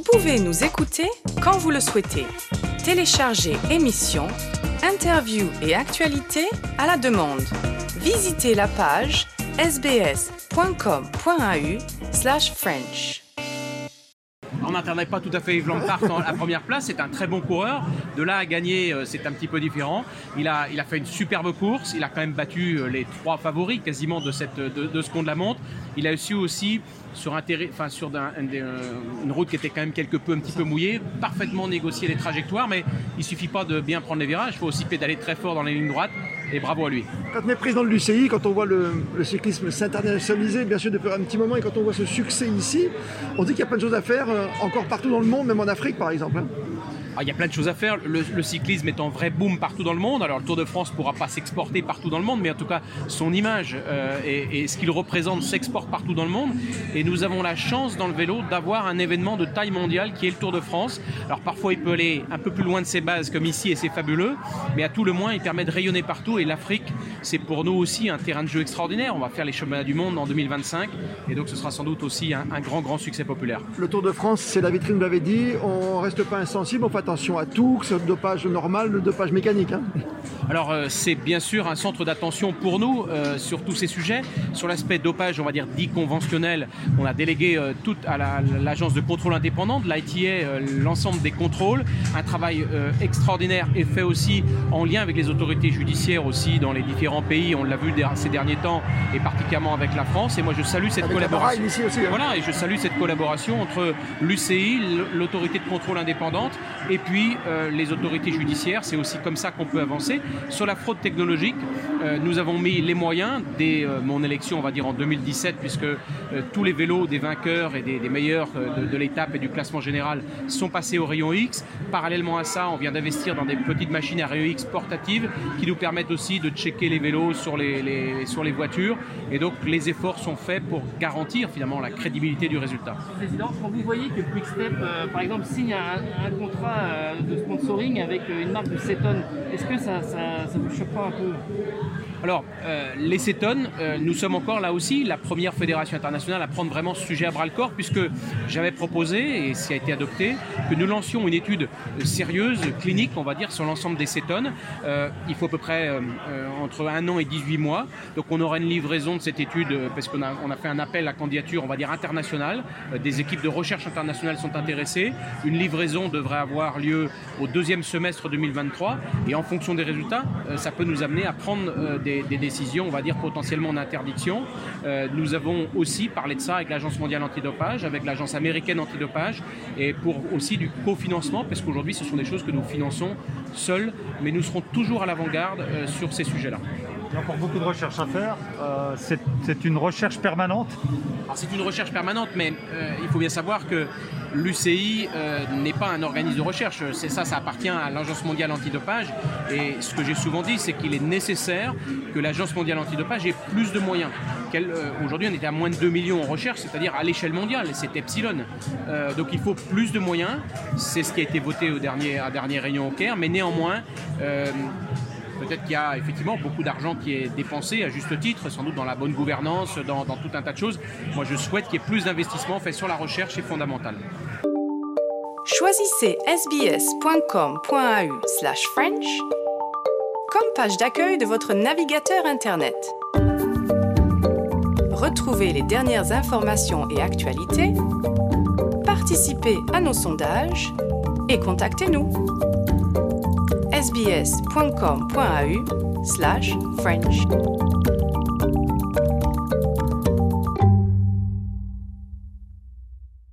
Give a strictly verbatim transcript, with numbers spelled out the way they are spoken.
pouvez nous écouter quand vous le souhaitez. Téléchargez émissions, interviews et actualités à la demande. Visitez la page sbs.com.au slash French. On n'attendait pas tout à fait Yves Lampaert en la première place, c'est un très bon coureur. De là à gagner, c'est un petit peu différent. Il a, il a fait une superbe course, il a quand même battu les trois favoris quasiment de, cette, de, de ce qu'on de la montre. Il a su aussi, sur, un terri- enfin, sur un, un, une route qui était quand même quelque peu, un petit peu mouillée, parfaitement négocier les trajectoires, mais il ne suffit pas de bien prendre les virages, il faut aussi pédaler très fort dans les lignes droites, et bravo à lui. Quand on est président de l'U C I, quand on voit le, le cyclisme s'internationaliser, bien sûr depuis un petit moment, et quand on voit ce succès ici, on dit qu'il y a plein de choses à faire, euh, encore partout dans le monde, même en Afrique par exemple. Hein. Ah, il y a plein de choses à faire. Le, le cyclisme est en vrai boom partout dans le monde. Alors le Tour de France ne pourra pas s'exporter partout dans le monde, mais en tout cas son image euh, et, et ce qu'il représente s'exporte partout dans le monde. Et nous avons la chance dans le vélo d'avoir un événement de taille mondiale qui est le Tour de France. Alors parfois il peut aller un peu plus loin de ses bases comme ici et c'est fabuleux, mais à tout le moins il permet de rayonner partout. Et l'Afrique, c'est pour nous aussi un terrain de jeu extraordinaire. On va faire les championnats du monde en deux mille vingt-cinq et donc ce sera sans doute aussi un, un grand grand succès populaire. Le Tour de France, c'est la vitrine, vous l'avez dit. On reste pas insensible, on fait attention à tout, que ce soit le dopage normal, le dopage mécanique. Hein. Alors euh, c'est bien sûr un centre d'attention pour nous euh, sur tous ces sujets. Sur l'aspect dopage, on va dire dit conventionnel, on a délégué euh, tout à la, l'agence de contrôle indépendante, l'I T A, euh, l'ensemble des contrôles. Un travail euh, extraordinaire est fait aussi en lien avec les autorités judiciaires aussi dans les différents pays. On l'a vu ces derniers temps et particulièrement avec la France. Et moi je salue cette avec collaboration. Ici aussi, hein. Voilà, et je salue cette collaboration entre l'U C I, l'autorité de contrôle indépendante, et puis euh, les autorités judiciaires. C'est aussi comme ça qu'on peut avancer. Sur la fraude technologique, euh, nous avons mis les moyens dès euh, mon élection, on va dire en deux mille dix-sept, puisque euh, tous les vélos des vainqueurs et des, des meilleurs euh, de, de l'étape et du classement général sont passés au rayon X. Parallèlement à ça, on vient d'investir dans des petites machines à rayon X portatives qui nous permettent aussi de checker les vélos sur les, les, sur les voitures. Et donc les efforts sont faits pour garantir finalement la crédibilité du résultat. Président, quand vous voyez que Quick-Step, euh, par exemple, signe un, un contrat euh, de sponsoring avec euh, une marque de cétone, est-ce que ça, ça, ça vous choque pas un peu ? Alors, euh, les cétones, euh, nous sommes encore là aussi la première fédération internationale à prendre vraiment ce sujet à bras-le-corps, puisque j'avais proposé, et ça a été adopté, que nous lancions une étude sérieuse, clinique, on va dire, sur l'ensemble des cétones. Euh, il faut à peu près euh, entre un an et dix-huit mois. Donc on aura une livraison de cette étude, euh, parce qu'on a, on a fait un appel à candidature, on va dire, internationale. Euh, des équipes de recherche internationales sont intéressées. Une livraison devrait avoir lieu au deuxième semestre deux mille vingt-trois. Et en fonction des résultats, euh, ça peut nous amener à prendre euh, des Des, des décisions, on va dire potentiellement d'interdiction. Euh, nous avons aussi parlé de ça avec l'Agence mondiale antidopage, avec l'Agence américaine antidopage, et pour aussi du cofinancement, parce qu'aujourd'hui ce sont des choses que nous finançons seuls, mais nous serons toujours à l'avant-garde euh, sur ces sujets-là. Il y a encore beaucoup de recherche à faire. Euh, c'est, c'est une recherche permanente. Alors, c'est une recherche permanente, mais euh, il faut bien savoir que l'U C I euh, n'est pas un organisme de recherche. C'est ça, ça appartient à l'Agence mondiale antidopage. Et ce que j'ai souvent dit, c'est qu'il est nécessaire que l'Agence mondiale antidopage ait plus de moyens. Qu'elle, euh, aujourd'hui, on était à moins de deux millions en recherche, c'est-à-dire à l'échelle mondiale. C'est epsilon. Euh, donc il faut plus de moyens. C'est ce qui a été voté au dernier, à dernier réunion au Caire. Mais néanmoins, euh, peut-être qu'il y a effectivement beaucoup d'argent qui est dépensé à juste titre, sans doute dans la bonne gouvernance, dans, dans tout un tas de choses. Moi, je souhaite qu'il y ait plus d'investissements faits sur la recherche, c'est fondamental. Choisissez sbs.com.au slash French comme page d'accueil de votre navigateur Internet. Retrouvez les dernières informations et actualités, participez à nos sondages et contactez-nous. sbs.com.au slash French